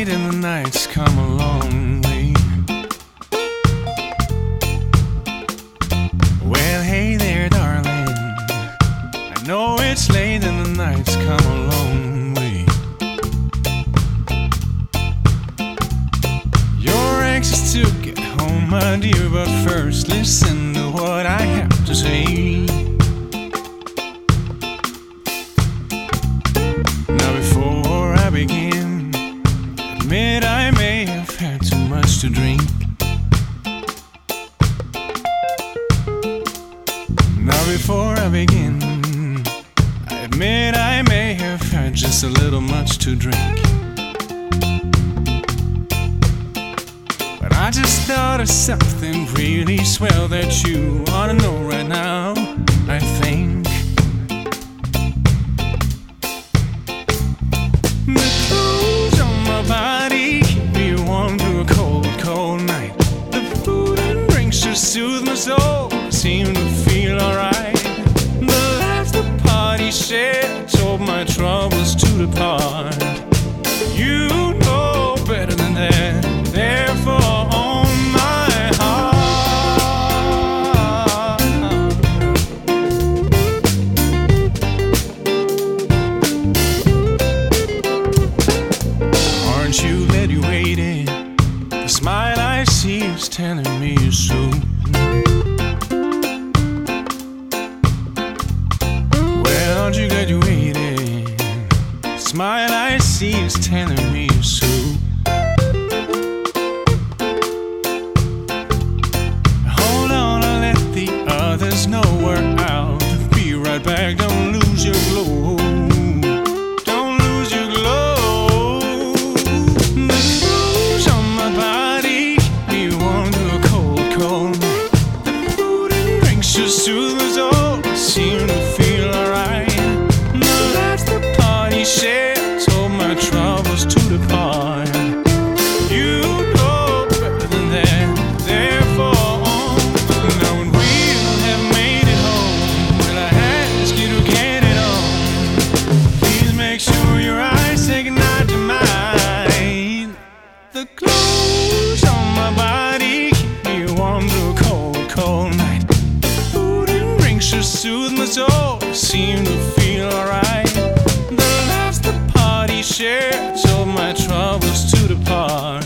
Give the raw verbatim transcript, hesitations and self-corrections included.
late and the night's come a long way. Well, hey there, darling, I know it's late and the night's come a long way. You're anxious to get home, my dear, but first listen to what I have to say. Now before I begin, admit I may have had too much to drink. Now before I begin, I admit I may have had just a little much to drink. But I just thought of something really swell that you ought to know right now, I think. The clothes on my body keep me warm through a cold, cold night. The food and drinks just soothe my soul, seem to feel alright. The laughs the party shared told my troubles to depart. You know better than that, therefore on my heart. Aren't you glad you waited? The smile I see is telling me you're so. Aren't you glad you waited? The smile I see is telling me so. Hold on, I'll let the others know we're out. Be right back, don't lose your glow. Don't lose your glow. The clothes on my body keep me warm to a cold, cold night. The food and drinks just soothe my soul, seem to feel alright. Share told my troubles to depart. You know better than that, therefore now when we'll have made it home, will I ask you to get it on? Please make sure your eyes say goodnight to mine. The clothes on my body keep me warm through a cold, cold night. Food and drinks just soothe my soul, seem to feel alright. Share told my troubles to depart.